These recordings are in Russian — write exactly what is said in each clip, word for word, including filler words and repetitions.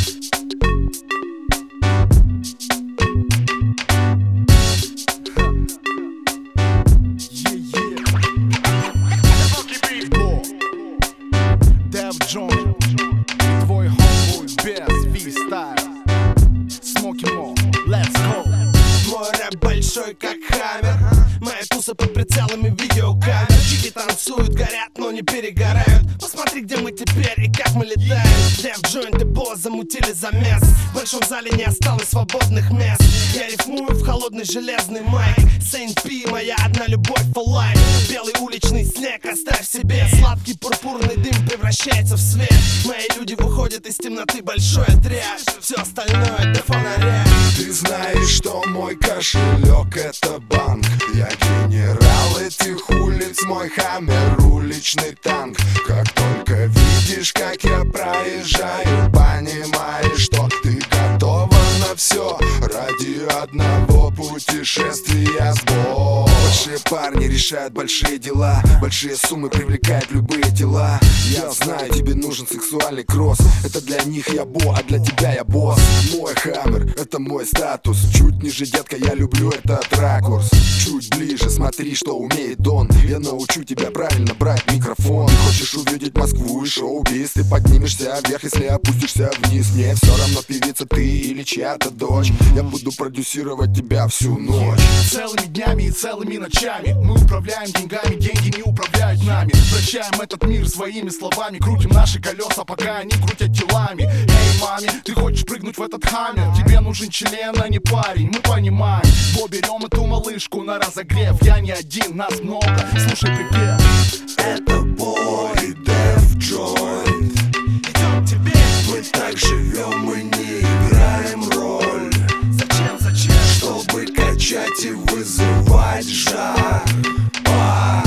Твой homeboy без фристайл. Смоки Мо, let's go. Мой рэп большой как хаммер. Моя туса под прицелами видеокамер. Чики танцуют, горят, но не перегорают. Посмотри, где мы теперь и как мы летаем. Дев Джойнт и Босс замутили замес. В большом зале не осталось свободных мест. Я рифмую в холодный железный майк. Сейнт Пи, моя одна любовь for life. Белый уличный снег оставь себе. Сладкий пурпурный дым превращается в свет. Мои люди выходят из темноты, большой отряд. Все остальное до фонаря. Ты знаешь, что мой кошелек это банк. Я генерал этих улиц, мой хаммер уличный танк. Как только видишь, как я проезжаю, понимаешь, что ты готова на все ради одного путешествия с Бо. Большие парни решают большие дела, большие суммы привлекают любые тела. Я знаю, тебе нужен сексуальный кросс. Это для них я Бо, а для тебя я босс. Мой хаммер, это мой статус. Чуть ниже, детка, я люблю этот ракурс. Чуть ближе, смотри, что умеет он. Я научу тебя правильно брать микрофон. Ты хочешь увидеть Москву и шоу-биз. Ты поднимешься вверх, если опустишься вниз. Мне все равно, певица ты или чья-то дочь. Я буду продюсировать тебя всю ночь. Целыми днями и целыми ночами мы управляем деньгами, деньги не управляют нами. Вращаем этот мир своими словами. Крутим наши колеса, пока они крутят телами. Эй, маме, ты хочешь прыгнуть в этот хаммер? Тебе нужен член, а не парень, мы понимаем. Бо, берем эту малышку на разогрев. Я не один, нас много, слушай припев. Это Бо и Дев Джойнт. Идем к тебе. Мы так живем, мы не играем роль. Зачем, зачем? Чтобы качать и вызывать жар. Пар.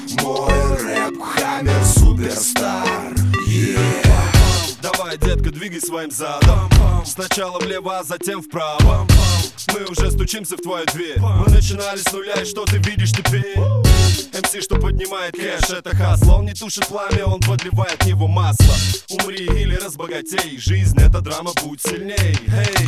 Мой рэп хаммер суперстар. Yeah. Давай, детка, двигай своим задом. Сначала влево, а затем вправо. Мы уже стучимся в твою дверь. Мы начинали с нуля, и что ты видишь теперь? эм си, что поднимает кэш, это хасл. Он не тушит пламя, он подливает в него масло. Умри или разбогатей, жизнь это драма, будь сильней. Hey.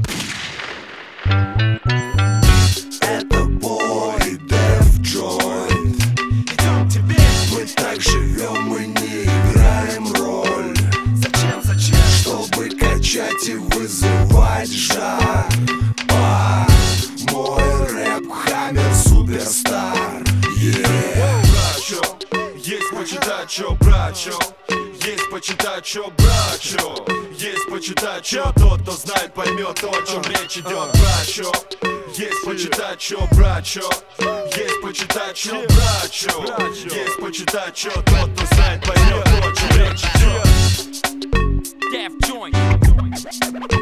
Это Бо и Дев Джойнт. Идем к тебе. Мы так живем, мы не играем роль. Зачем, зачем? Чтобы качать и вызывать жар. Пар. Мой рэп хаммер суперстар. Yeah. Брачо, есть почитать, чё, брачо. Есть почитать, чё, брачо. Есть почитать, чё, тот, кто знает, поймет, о чем речь идет, брачо. Есть почитать, чё, брачо. Есть почитать, чё, брачо. Есть почитать, чё, тот, кто знает, поймет, о чем речь идет. Def Joint.